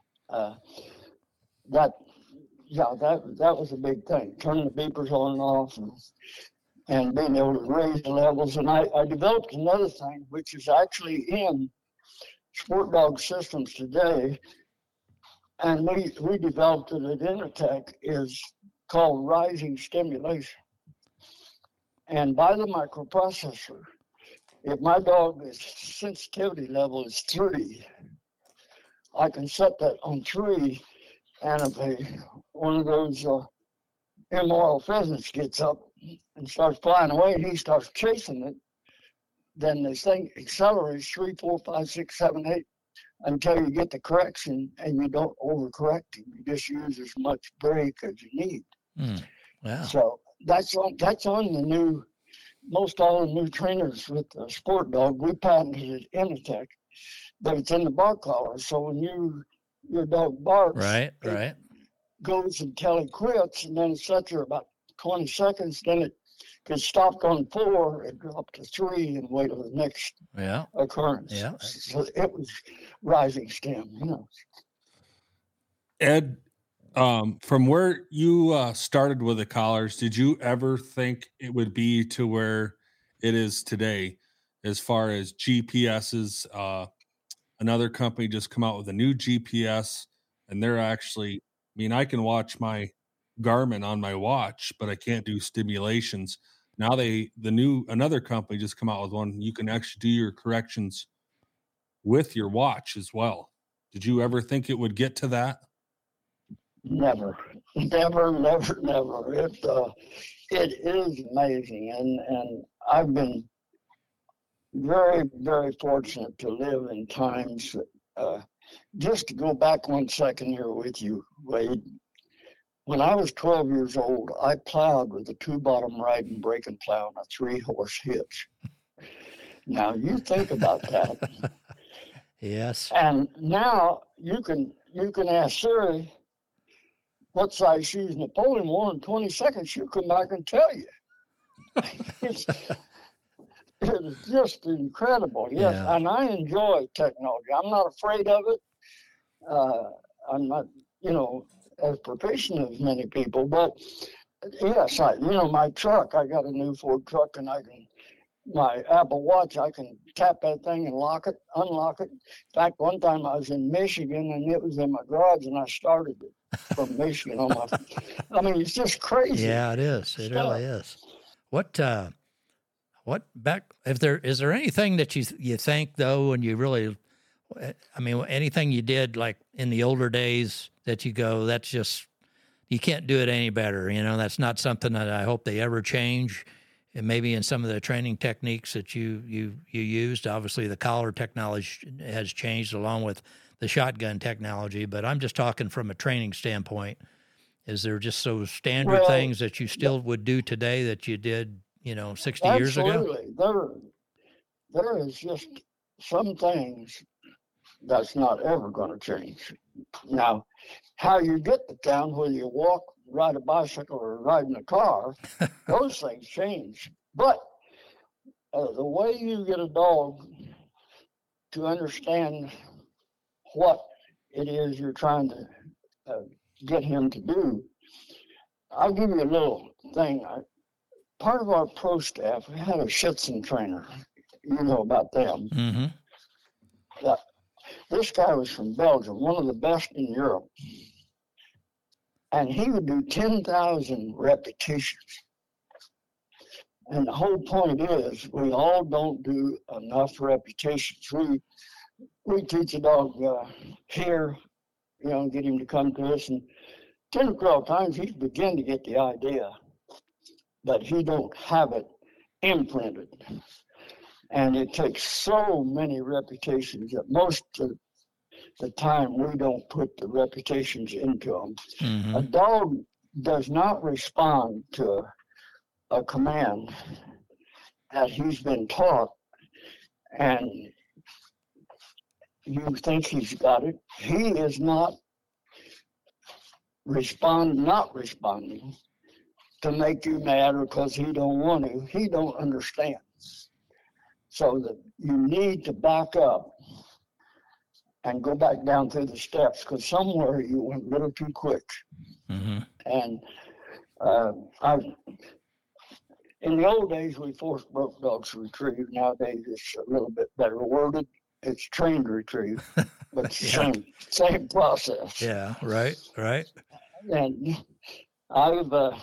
[SPEAKER 3] That was a big thing. Turning the beepers on and off, and being able to raise the levels. And I developed another thing, which is actually in sport dog systems today, and we developed it at Initech, is called rising stimulation. And by the microprocessor, if my dog's sensitivity level is 3, I can set that on 3, and if one of those immoral pheasants gets up and starts flying away and he starts chasing it, then this thing accelerates 3, 4, 5, 6, 7, 8 until you get the correction, and you don't overcorrect it. You just use as much brake as you need.
[SPEAKER 2] Wow.
[SPEAKER 3] So that's on the new, most all the new trainers with the sport dog. We patented it in Initech, but it's in the bark collar. So when your dog barks,
[SPEAKER 2] right,
[SPEAKER 3] goes until he quits, and then it sits there about 20 seconds, then it gets stopped on 4 and drop to 3 and wait till the next occurrence.
[SPEAKER 2] Yeah.
[SPEAKER 3] So it was rising stem,
[SPEAKER 4] Ed, From where you started with the collars, did you ever think it would be to where it is today as far as GPSs? Another company just come out with a new GPS, and they're actually, I mean, I can watch my Garmin on my watch, but I can't do stimulations. Now another company just come out with one. You can actually do your corrections with your watch as well. Did you ever think it would get to that?
[SPEAKER 3] Never, never, never, never. It is amazing, and I've been very, very fortunate to live in times. Just to go back 1 second here with you, Wade. When I was 12 years old, I plowed with a 2-bottom riding breaking plow and a 3-horse hitch. Now you think about that.
[SPEAKER 2] Yes.
[SPEAKER 3] And now you can ask Siri what size shoes Napoleon wore in 20 seconds. She'll come back and tell you. It's just incredible. Yes,
[SPEAKER 2] Yeah.
[SPEAKER 3] And I enjoy technology. I'm not afraid of it. I'm not, as proficient as many people, but yes, my truck, I got a new Ford truck, and my Apple Watch, I can tap that thing and lock it, unlock it. In fact, one time I was in Michigan, and it was in my garage, and I started it from Michigan I mean, it's just crazy.
[SPEAKER 2] Yeah, it is. It really is. Is there anything that you think though, when you really, I mean, anything you did like in the older days that you go, that's just, you can't do it any better. That's not something that I hope they ever change. And maybe in some of the training techniques that you used, obviously the collar technology has changed along with the shotgun technology, but I'm just talking from a training standpoint. Is there just those standard things that you still would do today that you did, 60 years ago?
[SPEAKER 3] Absolutely. There is just some things that's not ever going to change. Now, how you get to town, whether you walk, ride a bicycle, or ride in a car, those things change. But the way you get a dog to understand what it is you're trying to get him to do, I'll give you a little thing. Part of our pro staff, we had a Schutzhund trainer. You know about them.
[SPEAKER 2] Mm-hmm.
[SPEAKER 3] This guy was from Belgium, one of the best in Europe. And he would do 10,000 repetitions. And the whole point is, we all don't do enough repetitions. We teach a dog here, get him to come to us. And 10 or 12 times, he's beginning to get the idea. But he don't have it imprinted. And it takes so many repetitions that most of the time we don't put the repetitions into them.
[SPEAKER 2] Mm-hmm.
[SPEAKER 3] A dog does not respond to a command that he's been taught, and you think he's got it. He is not responding to make you mad or because he don't want to. He don't understand. So that you need to back up and go back down through the steps, because somewhere you went a little too quick.
[SPEAKER 2] Mm-hmm.
[SPEAKER 3] And in the old days, we forced broke dogs to retrieve. Nowadays, it's a little bit better worded. It's trained retrieve, but it's the same process.
[SPEAKER 2] Yeah, right.
[SPEAKER 3] And I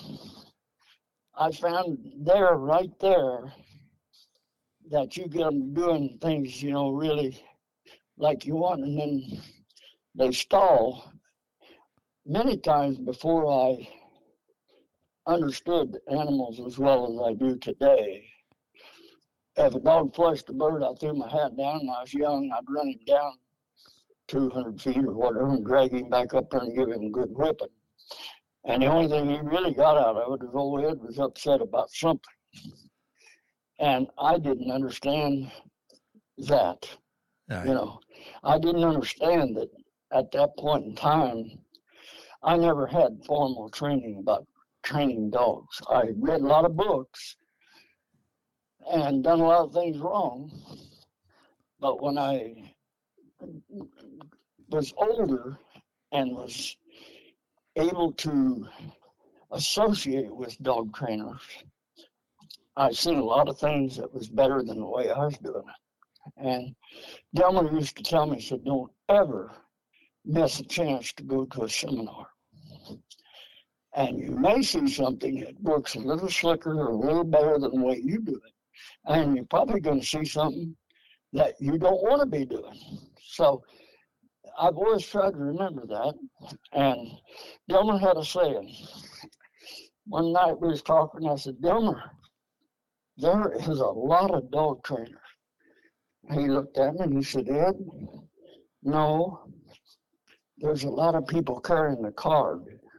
[SPEAKER 3] found right there that you get them doing things, really like you want, and then they stall. Many times before I understood animals as well as I do today, if a dog flushed a bird, I threw my hat down. When I was young, I'd run him down 200 feet or whatever and drag him back up there and give him a good whipping. And the only thing he really got out of it, his old head was upset about something. And I didn't understand that. Right. I didn't understand that at that point in time. I never had formal training about training dogs. I read a lot of books and done a lot of things wrong. But when I was older and was able to associate with dog trainers, I've seen a lot of things that was better than the way I was doing it. And Delmer used to tell me, he said, don't ever miss a chance to go to a seminar. And you may see something that works a little slicker or a little better than the way you do it. And you're probably going to see something that you don't want to be doing. So I've always tried to remember that. And Delmer had a saying. One night we was talking, I said, Delmer, there is a lot of dog trainers. He looked at me and he said, Ed, no, there's a lot of people carrying the card.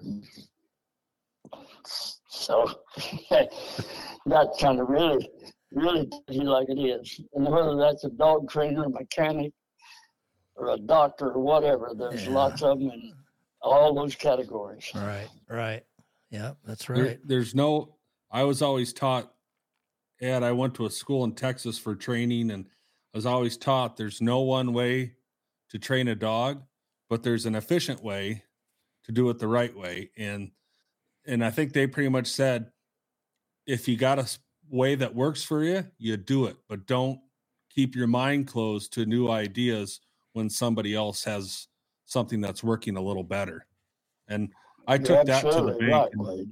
[SPEAKER 3] So that kind of really tells you like it is. And whether that's a dog trainer, a mechanic, or a doctor or whatever, there's lots of them in all those categories.
[SPEAKER 2] Right. Yeah, that's right.
[SPEAKER 4] I was always taught, Ed, I went to a school in Texas for training, and I was always taught there's no one way to train a dog, but there's an efficient way to do it the right way. And I think they pretty much said, if you got a way that works for you, you do it, but don't keep your mind closed to new ideas when somebody else has something that's working a little better. And I took that to the bank.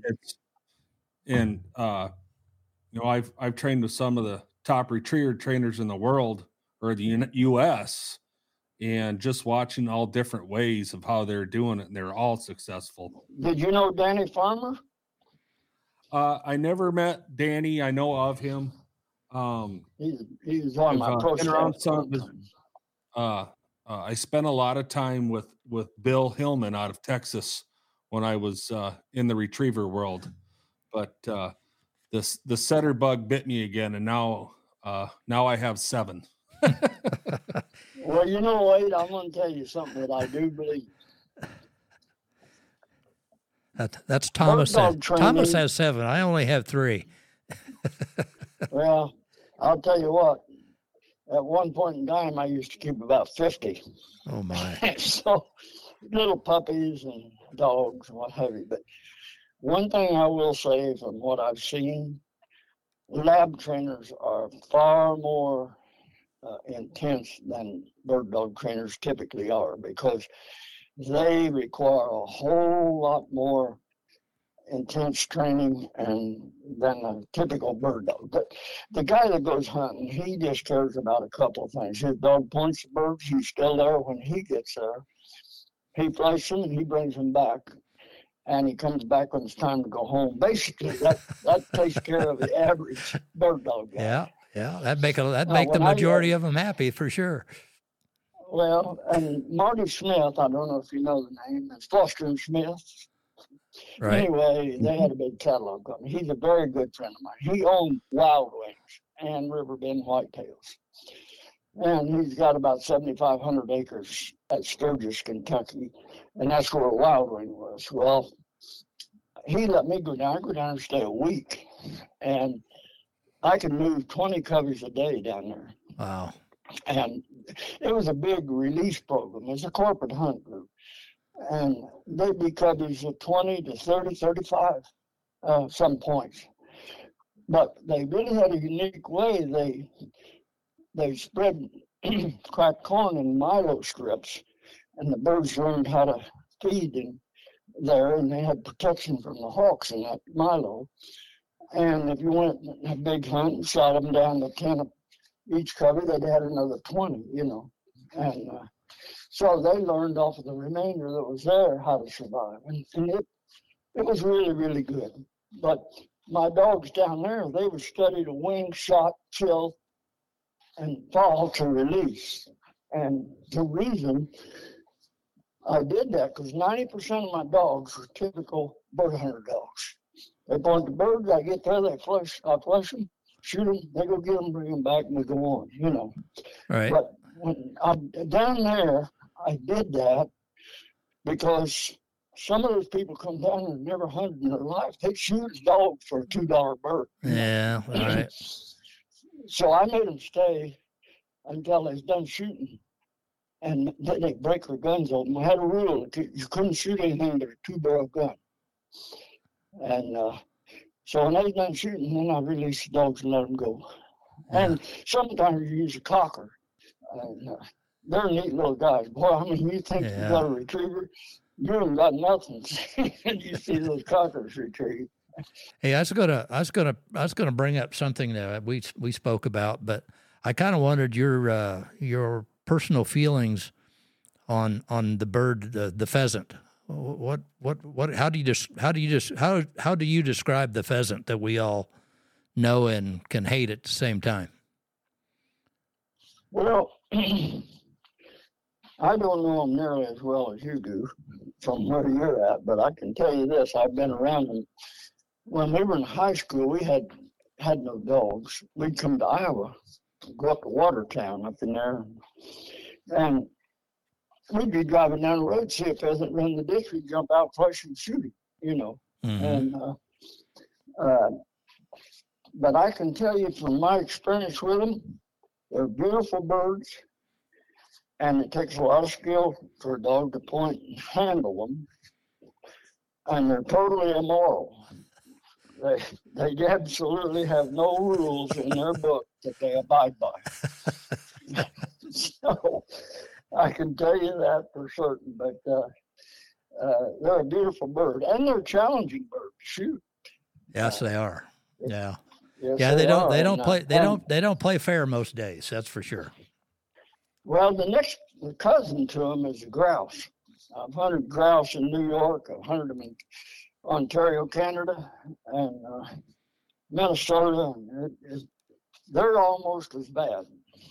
[SPEAKER 4] Right, I've trained with some of the top retriever trainers in the world or the U.S., and just watching all different ways of how they're doing it, and they're all successful.
[SPEAKER 3] Did you know Danny Farmer?
[SPEAKER 4] I never met Danny. I know of him.
[SPEAKER 3] He's on my program.
[SPEAKER 4] I spent a lot of time with Bill Hillman out of Texas when I was in the retriever world, but the setter bug bit me again, and now I have 7.
[SPEAKER 3] Well, you know, Wade, I'm going to tell you something that I do believe.
[SPEAKER 2] That's Thomas. Thomas has 7. I only have 3.
[SPEAKER 3] Well, I'll tell you what. At one point in time, I used to keep about 50.
[SPEAKER 2] Oh my!
[SPEAKER 3] So little puppies and dogs and what have you. But one thing I will say from what I've seen, lab trainers are far more intense than bird dog trainers typically are, because they require a whole lot more intense training than a typical bird dog. But the guy that goes hunting, he just cares about a couple of things. His dog points the birds, he's still there when he gets there. He flies them and he brings them back, and he comes back when it's time to go home. Basically, that takes care of the average bird dog guy.
[SPEAKER 2] Yeah, that'd make the majority of them happy for sure.
[SPEAKER 3] Well, and Marty Smith, I don't know if you know the name, it's Foster and Smith.
[SPEAKER 2] Right.
[SPEAKER 3] Anyway, they had a big catalog company. He's a very good friend of mine. He owned Wild Wings and Riverbend Whitetails. And he's got about 7,500 acres at Sturgis, Kentucky. And that's where Wild Wing was. Well, he let me go down. I go down and stay a week. And I could move 20 coveys a day down there.
[SPEAKER 2] Wow.
[SPEAKER 3] And it was a big release program. It was a corporate hunt group. And they'd be coveys of 20 to 30, 35, some points. But they really had a unique way. They spread cracked corn in milo strips, and the birds learned how to feed in there, and they had protection from the hawks in that milo. And if you went a big hunt and shot them down to 10 of each covey, they'd had another 20, And so they learned off of the remainder that was there how to survive. And it was really, really good. But my dogs down there, they were studied to wing, shot, chill, and fall to release. And the reason I did that, because 90% of my dogs were typical bird hunter dogs. They point the birds, I get there, I flush them, shoot them, they go get them, bring them back, and we go on,
[SPEAKER 2] Right.
[SPEAKER 3] But when down there, I did that because some of those people come down and never hunted in their life. They shoot a dog for a $2 bird.
[SPEAKER 2] Yeah, right.
[SPEAKER 3] So I made them stay until they was done shooting. and then they break their guns open. We had a rule that you couldn't shoot anything but a 2-barrel gun. And so when they was done shooting, then I released the dogs and let them go. And sometimes you use a cocker. And, they're neat little guys. Boy, I mean, you think you got a retriever, you ain't got nothing. You see those cockers retrieve.
[SPEAKER 2] Hey, I was gonna bring up something that we spoke about, but I kind of wanted your personal feelings on the bird, the pheasant. How do you describe the pheasant that we all know and can hate at the same time?
[SPEAKER 3] Well, I don't know them nearly as well as you do from where you're at, but I can tell you this: I've been around them. When we were in high school, we had no dogs. We'd come to Iowa, go up to Watertown up in there, and we'd be driving down the road, see a pheasant run the ditch, we'd jump out, flush, and shoot him, you know.
[SPEAKER 2] Mm-hmm.
[SPEAKER 3] And but I can tell you from my experience with them, they're beautiful birds, and it takes a lot of skill for a dog to point and handle them, and they're totally immoral. They absolutely have no rules in their book that they abide by. So I can tell you that for certain, but they're a beautiful bird, and they're a challenging bird to shoot.
[SPEAKER 2] Yes, they are. Yeah.
[SPEAKER 3] Yes,
[SPEAKER 2] Yeah, they don't play fair most days. That's for sure.
[SPEAKER 3] Well, the next cousin to them is a grouse. I've hunted grouse in New York. I've hunted them in Ontario, Canada, and Minnesota. And they're almost as bad.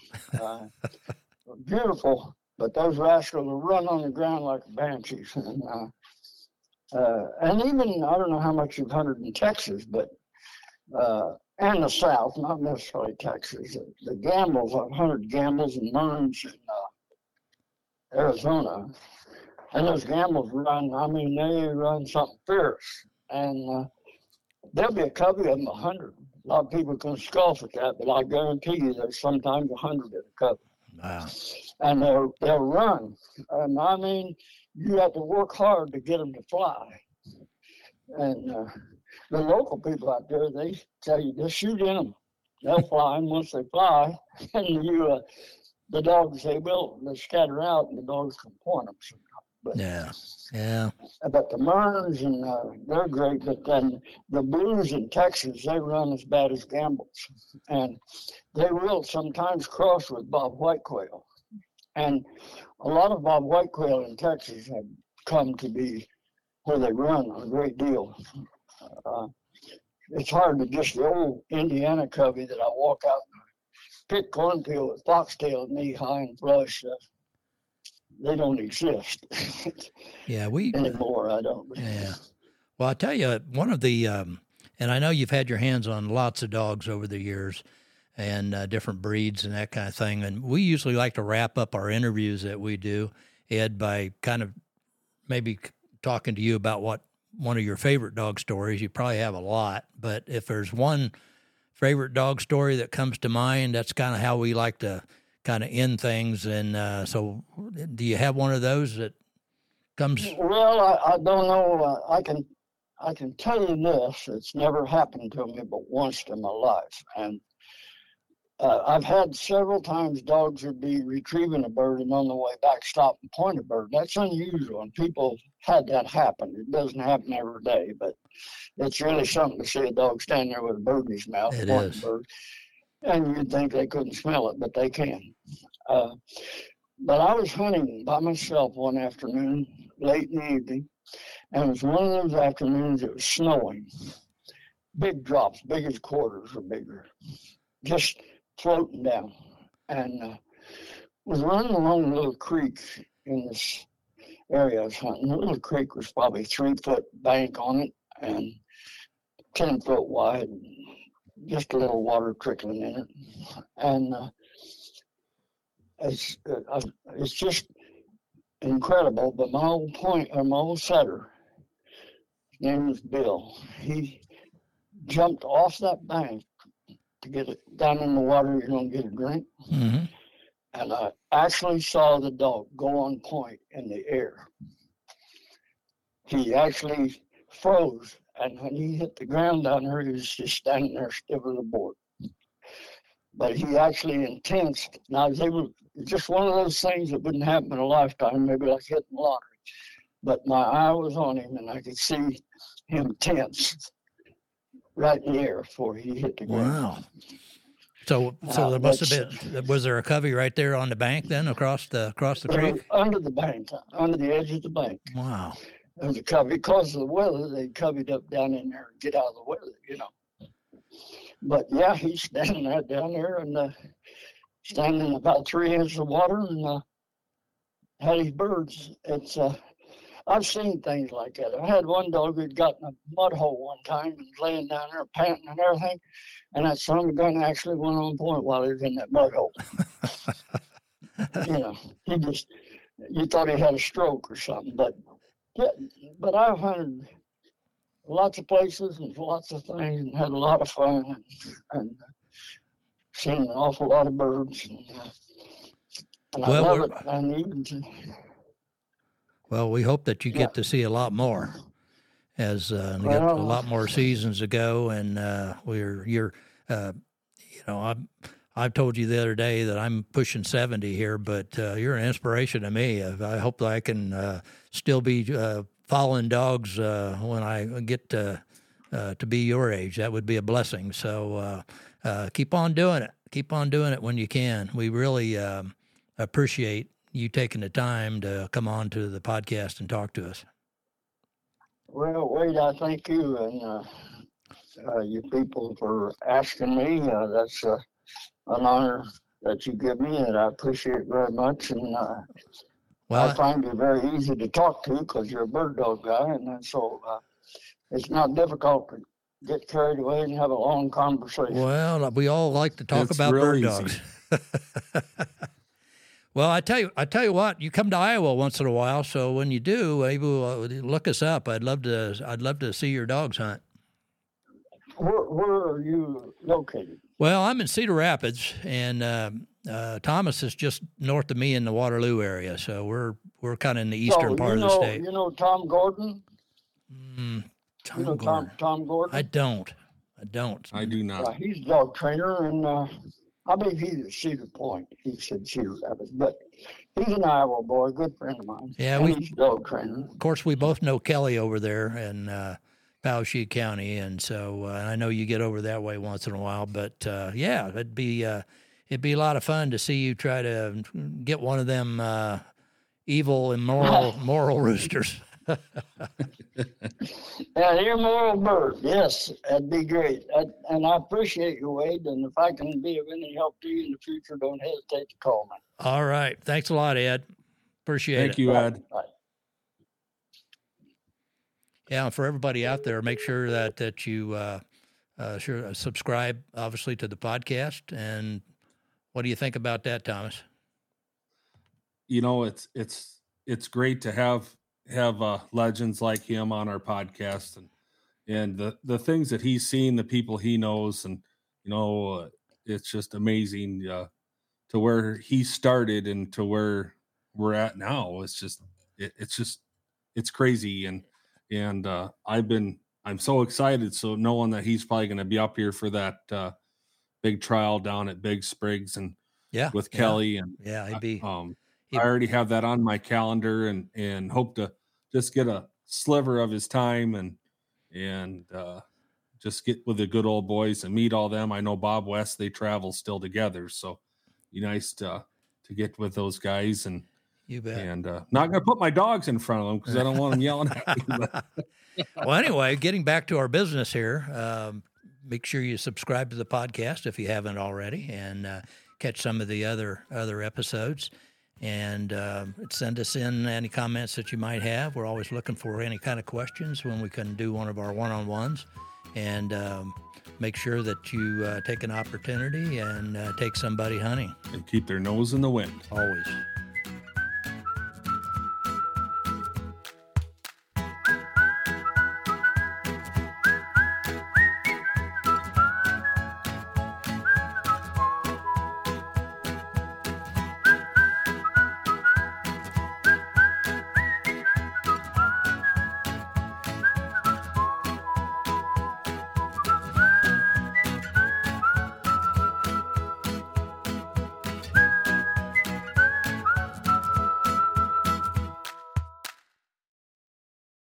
[SPEAKER 3] Beautiful, but those rascals will run on the ground like banshees. And even, I don't know how much you've hunted in Texas, but and the South, not necessarily Texas. The gambles, I've hunted gambles and merns in Arizona. And those gambles run, I mean, they run something fierce. And there'll be a covey of them 100. A lot of people can scoff at that, but I guarantee you there's sometimes 100 in a covey.
[SPEAKER 2] Wow.
[SPEAKER 3] And they'll run. And I mean, you have to work hard to get them to fly. And the local people out there, they tell you, just shoot in them. They'll fly, and once they fly, and the dogs, they scatter out, and the dogs can point them. But,
[SPEAKER 2] yeah.
[SPEAKER 3] But the merns, and they're great, but then the blues in Texas, they run as bad as gambles. And they will sometimes cross with bob white quail. And a lot of bob white quail in Texas have come to be where they run a great deal. It's hard to just the old Indiana covey that I walk out and pick cornfield with foxtail knee high and flush. They don't exist.
[SPEAKER 2] Yeah,
[SPEAKER 3] anymore. I don't.
[SPEAKER 2] Yeah. Well, I tell you, one of the, and I know you've had your hands on lots of dogs over the years, and different breeds and that kind of thing. And we usually like to wrap up our interviews that we do, Ed, by kind of maybe talking to you about what one of your favorite dog stories. You probably have a lot, but if there's one favorite dog story that comes to mind, that's kind of how we like to kind of end things. And so do you have one of those that comes?
[SPEAKER 3] Well, I don't know. I can tell you this. It's never happened to me but once in my life. And I've had several times dogs would be retrieving a bird and on the way back stop and point a bird. That's unusual, and people had that happen. It doesn't happen every day, but it's really something to see a dog stand there with a bird in his mouth.
[SPEAKER 2] It is.
[SPEAKER 3] Bird. And you'd think they couldn't smell it, but they can. But I was hunting by myself one afternoon, late in the evening, and it was one of those afternoons it was snowing. Big drops, big as quarters or bigger, just floating down. And was running along a little creek in this area I was hunting. The little creek was probably 3-foot bank on it and 10 foot wide. Just a little water trickling in it, and it's just incredible. But my old setter, his name was Bill. He jumped off that bank to get it down in the water. You're gonna get a drink,
[SPEAKER 2] mm-hmm.
[SPEAKER 3] and I actually saw the dog go on point in the air. He actually froze, and when he hit the ground down there, he was just standing there stiff as a board. But he actually intensed. Now, they were just one of those things that wouldn't happen in a lifetime, maybe like hitting the lottery. But my eye was on him, and I could see him tense right in the air before he hit the ground.
[SPEAKER 2] Wow. So there must have been. Was there a covey right there on the bank then, across the creek?
[SPEAKER 3] Under the bank, under the edge of the bank.
[SPEAKER 2] Wow.
[SPEAKER 3] There was a covey. Because of the weather, they covered up down in there and get out of the weather, you know. But yeah, he's standing right down there and standing in about 3 inches of water and had his birds. It's I've seen things like that. I had one dog who'd gotten a mud hole one time and was laying down there panting and everything, and that son of a gun actually went on point while he was in that mud hole. You know, you thought he had a stroke or something. But I've hunted lots of places and lots of things and had a lot of fun and seen an awful lot of birds. And I love it. And even
[SPEAKER 2] well, we hope that you get to see a lot more as we got a lot more seasons to go, and I've told you the other day that I'm pushing 70 here, but you're an inspiration to me. I hope that I can still be following dogs when I get to be your age. That would be a blessing. So keep on doing it. Keep on doing it when you can. We really appreciate you taking the time to come on to the podcast and talk to us.
[SPEAKER 3] Well, Wade, I thank you and you people for asking me. That's an honor that you give me, and I appreciate it very much. And I find you very easy to talk to because you're a bird dog guy, and so it's not difficult to get carried away and have a long conversation.
[SPEAKER 2] Well, we all like to talk about bird dogs. Well, I tell you what, you come to Iowa once in a while, so when you do, maybe look us up. I'd love to see your dogs hunt.
[SPEAKER 3] Where are you located?
[SPEAKER 2] Well, I'm in Cedar Rapids, and Thomas is just north of me in the Waterloo area, so we're kind of in the eastern part of the state.
[SPEAKER 3] You know Tom Gordon?
[SPEAKER 2] Gordon.
[SPEAKER 3] Tom Gordon?
[SPEAKER 2] I don't.
[SPEAKER 4] I do not.
[SPEAKER 3] He's a dog trainer, and I believe he's at Cedar Point. He said Cedar Rapids, but he's an Iowa boy, a good friend of mine.
[SPEAKER 2] Yeah,
[SPEAKER 3] he's a dog trainer.
[SPEAKER 2] Of course, we both know Kelly over there in Poweshiek County, and so I know you get over that way once in a while. But yeah, it'd be a lot of fun to see you try to get one of them evil and moral roosters.
[SPEAKER 3] Yeah, you're a moral bird. Yes, that'd be great. And I appreciate you, Wade. And if I can be of any help to you in the future, don't hesitate to call me.
[SPEAKER 2] All right. Thanks a lot, Ed. Appreciate it.
[SPEAKER 4] Thank you, Ed.
[SPEAKER 3] Bye.
[SPEAKER 2] Yeah, and for everybody out there, make sure that you subscribe, obviously, to the podcast. And what do you think about that, Thomas?
[SPEAKER 4] You know, it's great to have legends like him on our podcast, and the things that he's seen, the people he knows, and it's just amazing to where he started and to where we're at now. It's crazy, and I'm so excited. So knowing that he's probably going to be up here for that big trial down at Big Spriggs and with Kelly, and
[SPEAKER 2] he'd be.
[SPEAKER 4] I already have that on my calendar and hope to just get a sliver of his time and just get with the good old boys and meet all them. I know Bob West, they travel still together. So be nice to get with those guys and
[SPEAKER 2] you bet.
[SPEAKER 4] And not going to put my dogs in front of them because I don't want them yelling at me.
[SPEAKER 2] Well, anyway, getting back to our business here, make sure you subscribe to the podcast if you haven't already and catch some of the other episodes. And send us in any comments that you might have. We're always looking for any kind of questions when we can do one of our one-on-ones. And make sure that you take an opportunity and take somebody hunting.
[SPEAKER 4] And keep their nose in the wind.
[SPEAKER 2] Always.